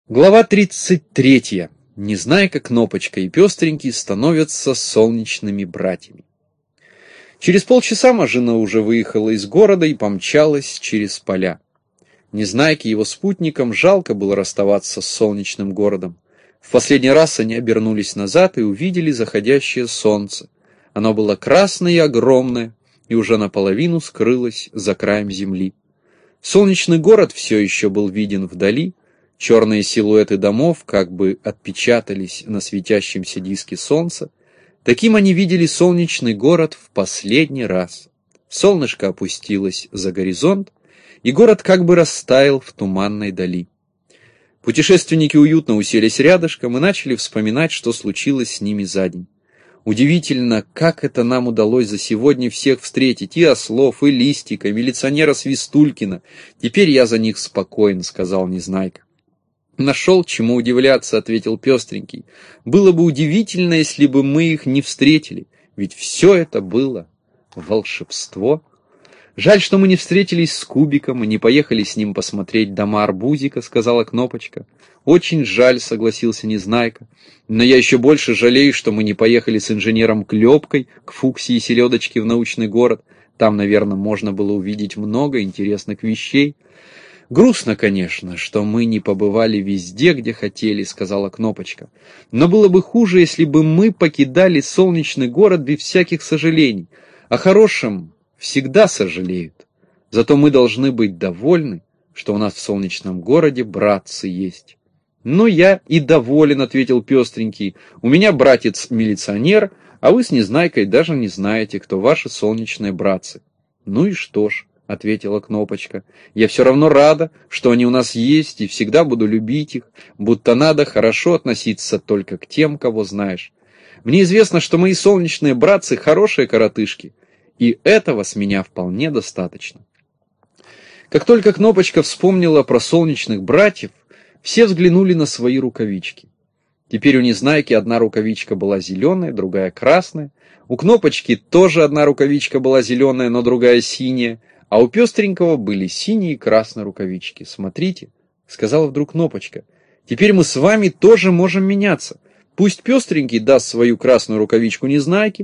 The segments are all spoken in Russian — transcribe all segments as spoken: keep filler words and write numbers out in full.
Глава тридцать третья. Незнайка, Кнопочка и Пестренький становятся солнечными братьями. Через полчаса машина уже выехала из города и помчалась через поля. Незнайке и его спутникам жалко было расставаться с солнечным городом. В последний раз они обернулись назад и увидели заходящее солнце. Оно было красное и огромное, и уже наполовину скрылось за краем земли. Солнечный город все еще был виден вдали. Черные силуэты домов как бы отпечатались на светящемся диске солнца. Таким они видели солнечный город в последний раз. Солнышко опустилось за горизонт, и город как бы растаял в туманной дали. Путешественники уютно уселись рядышком и начали вспоминать, что случилось с ними за день. Удивительно, как это нам удалось за сегодня всех встретить, и Ослов, и Листика, и милиционера Свистулькина. Теперь я за них спокоен, сказал Незнайка. «Нашел, чему удивляться», — ответил Пестренький. «Было бы удивительно, если бы мы их не встретили, ведь все это было волшебство. Жаль, что мы не встретились с Кубиком и не поехали с ним посмотреть дома Арбузика», — сказала Кнопочка. «Очень жаль», — согласился Незнайка. «Но я еще больше жалею, что мы не поехали с инженером Клепкой к Фуксии и Селедочке в научный город. Там, наверное, можно было увидеть много интересных вещей». «Грустно, конечно, что мы не побывали везде, где хотели», — сказала Кнопочка. «Но было бы хуже, если бы мы покидали солнечный город без всяких сожалений. О хорошем всегда сожалеют. Зато мы должны быть довольны, что у нас в солнечном городе братцы есть». «Ну, я и доволен», — ответил Пестренький. «У меня братец-милиционер, а вы с Незнайкой даже не знаете, кто ваши солнечные братцы». «Ну и что ж», — ответила Кнопочка. «Я все равно рада, что они у нас есть, и всегда буду любить их, будто надо хорошо относиться только к тем, кого знаешь. Мне известно, что мои солнечные братцы хорошие коротышки, и этого с меня вполне достаточно». Как только Кнопочка вспомнила про солнечных братьев, все взглянули на свои рукавички. Теперь у Незнайки одна рукавичка была зеленая, другая красная. У Кнопочки тоже одна рукавичка была зеленая, но другая синяя. А у Пестренького были синие и красные рукавички. «Смотрите», — сказала вдруг Кнопочка, — «теперь мы с вами тоже можем меняться. Пусть Пестренький даст свою красную рукавичку Незнайке,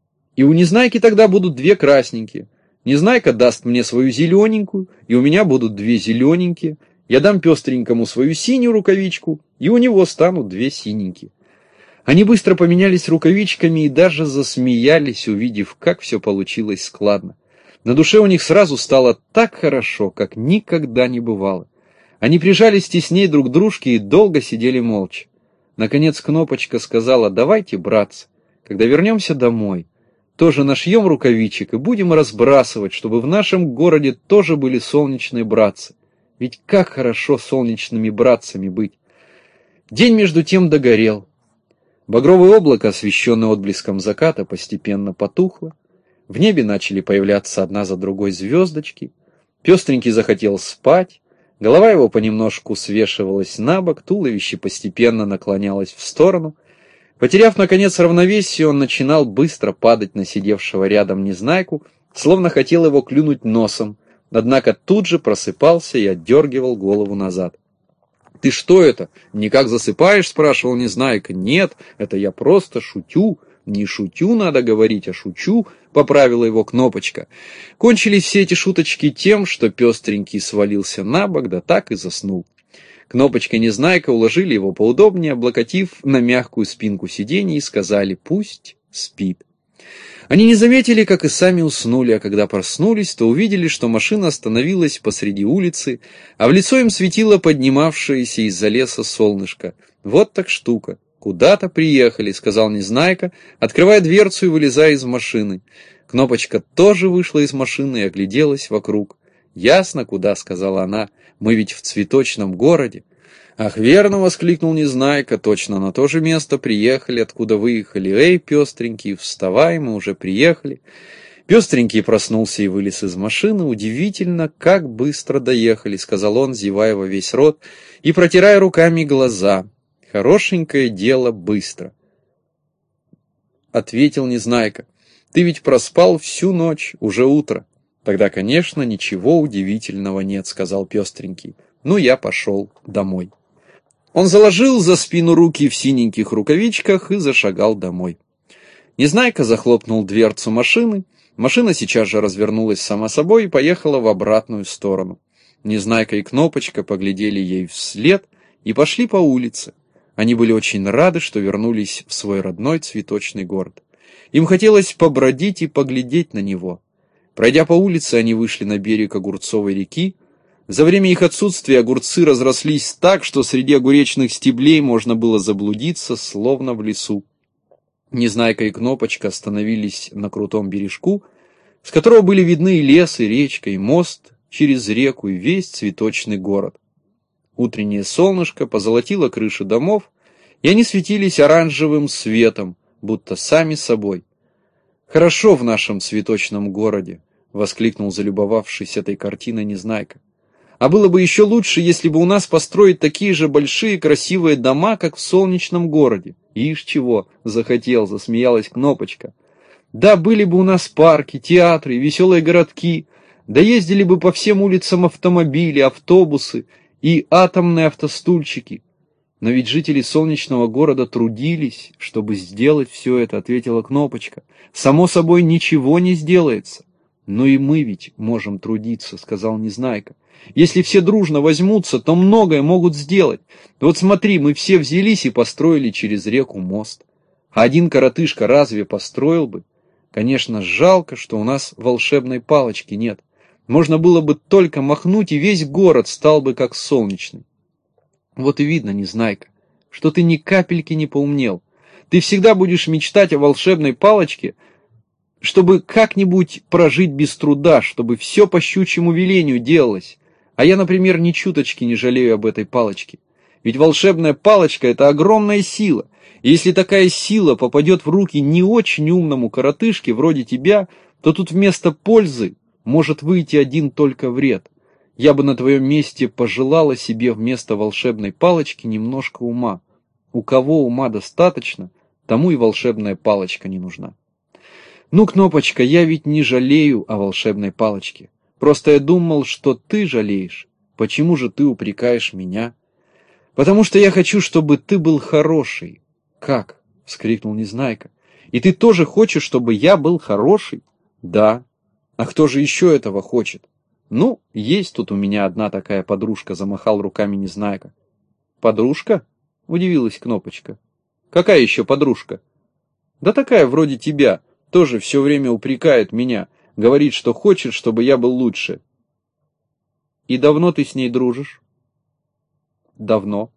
и у Незнайки тогда будут две красненькие. Незнайка даст мне свою зелененькую, и у меня будут две зелененькие. Я дам Пестренькому свою синюю рукавичку, и у него станут две синенькие». Они быстро поменялись рукавичками и даже засмеялись, увидев, как все получилось складно. На душе у них сразу стало так хорошо, как никогда не бывало. Они прижались теснее друг к дружке и долго сидели молча. Наконец Кнопочка сказала: «Давайте, братцы, когда вернемся домой, тоже нашьем рукавичек и будем разбрасывать, чтобы в нашем городе тоже были солнечные братцы. Ведь как хорошо солнечными братцами быть». День между тем догорел. Багровое облако, освещенное отблеском заката, постепенно потухло. В небе начали появляться одна за другой звездочки. Пестренький захотел спать. Голова его понемножку свешивалась на бок, туловище постепенно наклонялось в сторону. Потеряв, наконец, равновесие, он начинал быстро падать на сидевшего рядом Незнайку, словно хотел его клюнуть носом, однако тут же просыпался и отдергивал голову назад. «Ты что это, никак засыпаешь?» — спрашивал Незнайка. «Нет, это я просто шутю». «Не шутю, надо говорить, а шучу», — поправила его Кнопочка. Кончились все эти шуточки тем, что Пестренький свалился на бок, да так и заснул. Кнопочка и Незнайка уложили его поудобнее, облокотив на мягкую спинку сиденья, и сказали: «Пусть спит». Они не заметили, как и сами уснули, а когда проснулись, то увидели, что машина остановилась посреди улицы, а в лицо им светило поднимавшееся из-за леса солнышко. «Вот так штука. Куда-то приехали», — сказал Незнайка, открывая дверцу и вылезая из машины. Кнопочка тоже вышла из машины и огляделась вокруг. «Ясно, куда», — сказала она, — «мы ведь в цветочном городе». «Ах, верно», — воскликнул Незнайка, — «точно на то же место приехали, откуда выехали. Эй, Пестренький, вставай, мы уже приехали». Пестренький проснулся и вылез из машины. «Удивительно, как быстро доехали», — сказал он, зевая во весь рот и протирая руками глаза. «Хорошенькое дело быстро», — ответил Незнайка. «Ты ведь проспал всю ночь, уже утро». «Тогда, конечно, ничего удивительного нет», — сказал Пестренький. «Ну, я пошел домой». Он заложил за спину руки в синеньких рукавичках и зашагал домой. Незнайка захлопнул дверцу машины. Машина сейчас же развернулась сама собой и поехала в обратную сторону. Незнайка и Кнопочка поглядели ей вслед и пошли по улице. Они были очень рады, что вернулись в свой родной цветочный город. Им хотелось побродить и поглядеть на него. Пройдя по улице, они вышли на берег Огурцовой реки. За время их отсутствия огурцы разрослись так, что среди огуречных стеблей можно было заблудиться, словно в лесу. Незнайка и Кнопочка остановились на крутом бережку, с которого были видны и лес, и речка, и мост через реку, и весь цветочный город. Утреннее солнышко позолотило крыши домов, и они светились оранжевым светом, будто сами собой. «Хорошо в нашем цветочном городе!» — воскликнул, залюбовавшись этой картиной, Незнайка. «А было бы еще лучше, если бы у нас построить такие же большие красивые дома, как в солнечном городе». «Ишь чего!» — захотел, засмеялась Кнопочка. «Да, были бы у нас парки, театры, веселые городки, да ездили бы по всем улицам автомобили, автобусы и атомные автостульчики». «Но ведь жители солнечного города трудились, чтобы сделать все это», — ответила Кнопочка. «Само собой, ничего не сделается». «Но и мы ведь можем трудиться», — сказал Незнайка. «Если все дружно возьмутся, то многое могут сделать. Вот смотри, мы все взялись и построили через реку мост. А один коротышка разве построил бы? Конечно, жалко, что у нас волшебной палочки нет. Можно было бы только махнуть, и весь город стал бы как солнечный». «Вот и видно, Незнайка, что ты ни капельки не поумнел. Ты всегда будешь мечтать о волшебной палочке, чтобы как-нибудь прожить без труда, чтобы все по щучьему велению делалось. А я, например, ни чуточки не жалею об этой палочке. Ведь волшебная палочка — это огромная сила. И если такая сила попадет в руки не очень умному коротышке вроде тебя, то тут вместо пользы может выйти один только вред. Я бы на твоем месте пожелала себе вместо волшебной палочки немножко ума. У кого ума достаточно, тому и волшебная палочка не нужна». «Ну, Кнопочка, я ведь не жалею о волшебной палочке. Просто я думал, что ты жалеешь. Почему же ты упрекаешь меня?» «Потому что я хочу, чтобы ты был хороший». «Как?» — вскрикнул Незнайка. «И ты тоже хочешь, чтобы я был хороший?» «Да. А кто же еще этого хочет?» «Ну, есть тут у меня одна такая подружка», — замахал руками Незнайка. «Подружка?» — удивилась Кнопочка. «Какая еще подружка?» «Да такая вроде тебя. Тоже все время упрекает меня, говорит, что хочет, чтобы я был лучше». «И давно ты с ней дружишь?» «Давно».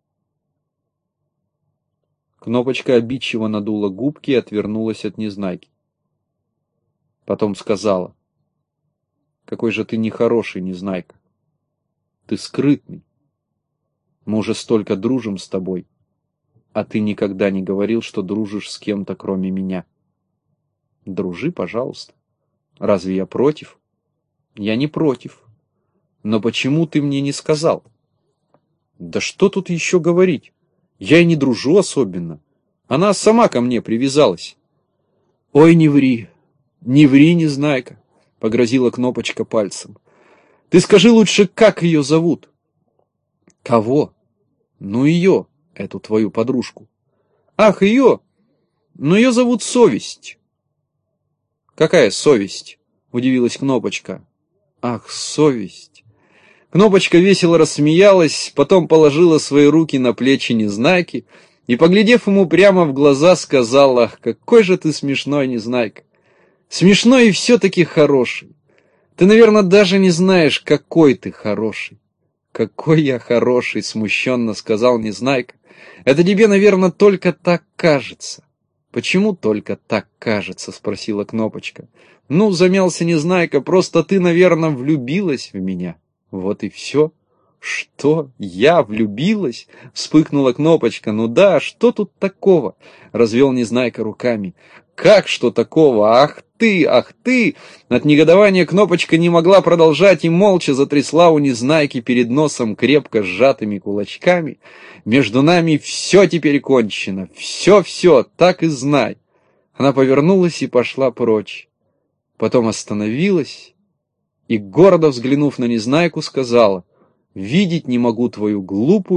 Кнопочка обидчиво надула губки и отвернулась от Незнайки. Потом сказала: «Какой же ты нехороший, Незнайка. Ты скрытный. Мы уже столько дружим с тобой, а ты никогда не говорил, что дружишь с кем-то, кроме меня. Дружи, пожалуйста. Разве я против? Я не против. Но почему ты мне не сказал?» «Да что тут еще говорить? Я и не дружу особенно. Она сама ко мне привязалась». «Ой, не ври, не ври, Незнайка», — погрозила Кнопочка пальцем. «Ты скажи лучше, как ее зовут?» «Кого?» «Ну ее, эту твою подружку». «Ах, ее? Ну ее зовут Совесть». «Какая совесть?» — удивилась Кнопочка. «Ах, совесть!» Кнопочка весело рассмеялась, потом положила свои руки на плечи Незнайки и, поглядев ему прямо в глаза, сказала: «Ах, какой же ты смешной, Незнайка! Смешной и все-таки хороший. Ты, наверное, даже не знаешь, какой ты хороший». «Какой я хороший!» — смущенно сказал Незнайка. «Это тебе, наверное, только так кажется». «Почему только так кажется?» — спросила Кнопочка. «Ну, замялся Незнайка, просто ты, наверное, влюбилась в меня. Вот и все». «Что? Я влюбилась?» — вспыхнула Кнопочка. «Ну да, что тут такого?» — развел Незнайка руками. «Как что такого? Ах ты, ах ты!» От негодования Кнопочка не могла продолжать и молча затрясла у Незнайки перед носом крепко сжатыми кулачками. «Между нами все теперь кончено, все-все, так и знай». Она повернулась и пошла прочь. Потом остановилась и, гордо взглянув на Незнайку, сказала: «Видеть не могу твою глупую,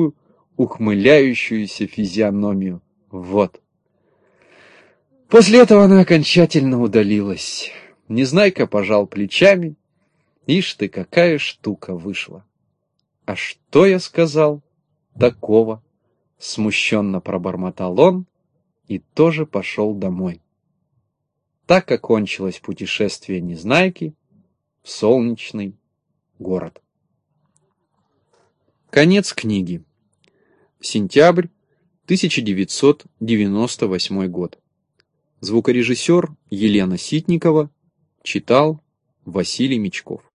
ухмыляющуюся физиономию. Вот. После этого она окончательно удалилась. Незнайка пожал плечами. Ишь ты, какая штука вышла. А что я сказал такого? Смущенно пробормотал он и тоже пошел домой. Так окончилось путешествие Незнайки в солнечный город. Конец книги. Сентябрь тысяча девятьсот девяносто восьмой год. Звукорежиссер Елена Ситникова. Читал Василий Мечков.